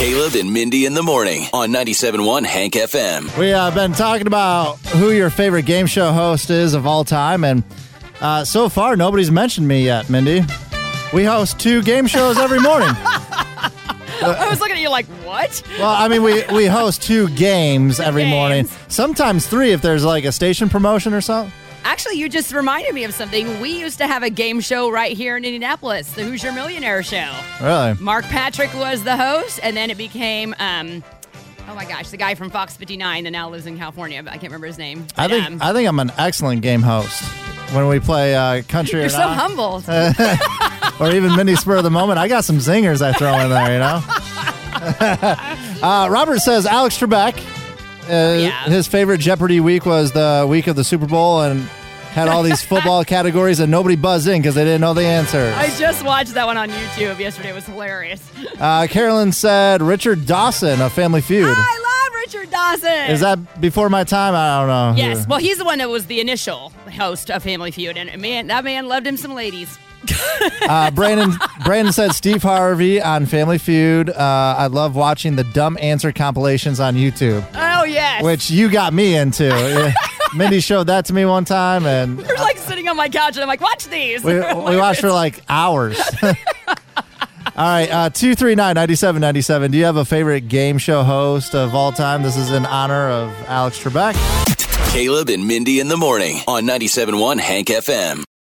Caleb and Mindy in the morning on 97.1 Hank FM. We have been talking about who your favorite game show host is of all time, and so far nobody's mentioned me yet, Mindy. We host 2 game shows every morning. I was looking at you like, what? Well, I mean, we host 2 games every morning. Sometimes 3 if there's like a station promotion or something. Actually, you just reminded me of something. We used to have a game show right here in Indianapolis, the Who's Your Millionaire show. Really? Mark Patrick was the host, and then it became, oh my gosh, the guy from Fox 59 that now lives in California, but I can't remember his name. But, I think I'm an excellent game host when we play Country You're or so Not. humble. Or even Mindy Spur of the Moment. I got some zingers I throw in there, you know? Robert says Alex Trebek. His favorite Jeopardy week was the week of the Super Bowl and had all these football categories and nobody buzzed in because they didn't know the answers. I just watched that one on YouTube yesterday. It was hilarious. Carolyn said Richard Dawson of Family Feud. I love Richard Dawson. Is that before my time? I don't know. Yes. Well, he's the one that was the initial host of Family Feud, and man, that man loved him some ladies. Brandon said Steve Harvey on Family Feud. I love watching the dumb answer compilations on YouTube. Oh, yes. Which you got me into. Mindy showed that to me one time, and You're like sitting on my couch, and I'm like, watch these. we watched for like hours. All right, 239-9797. Do you have a favorite game show host of all time? This is in honor of Alex Trebek. Caleb and Mindy in the morning on 97.1 Hank FM.